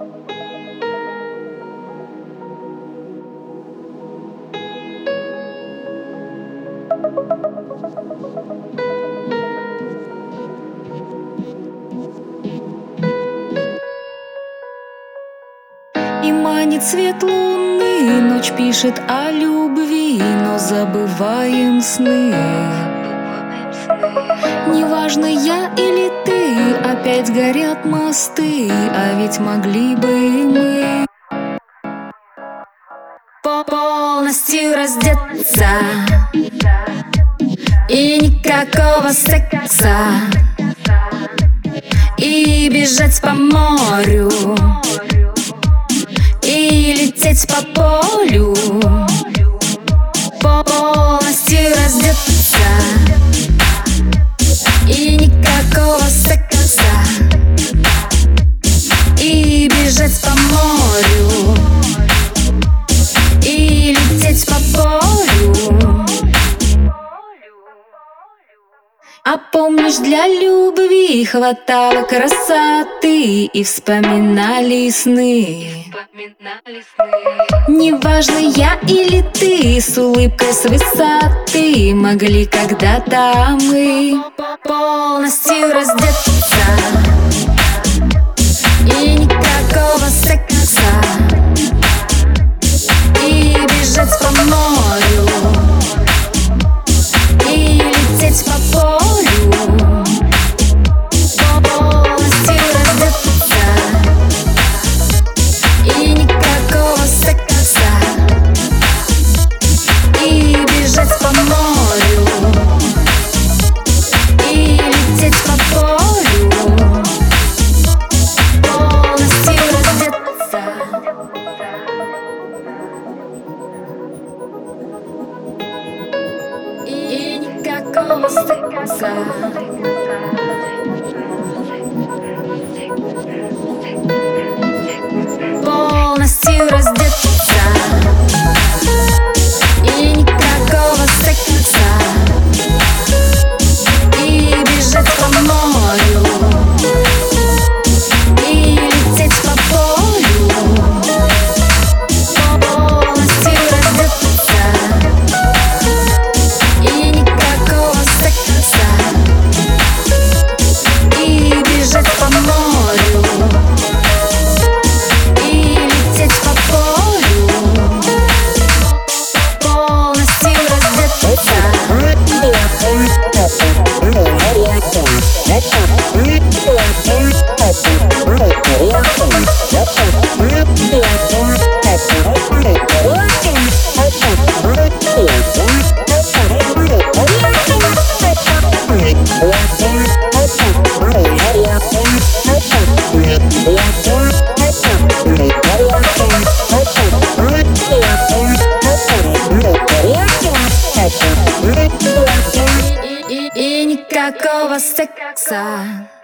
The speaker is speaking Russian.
И манит свет луны, ночь пишет о любви, но забываем сны. Неважно, я или ты, опять горят мосты, а ведь могли бы и мы полностью раздеться и никакого секса, и бежать по морю, и лететь по полю, полностью раздеться и никакого секса, и бежать по морю, и лететь по полю. А помнишь, для любви хватало красоты и вспоминали сны. Неважно, я или ты, с улыбкой с высоты могли когда-то мы полностью раздеться и никакого секса, и бежать по морю, и лететь по полю, полностью раздеться и никакого секса, и бежать по морю, и лететь по полю, полностью раздеться. И никакого секса. Полностью раздеться и никакого секса, и бежать по морю, и лететь по полю, полностью раздеться и никакого секса, и бежать по морю, и лететь по полю, полностью раздеться. И никакого секса.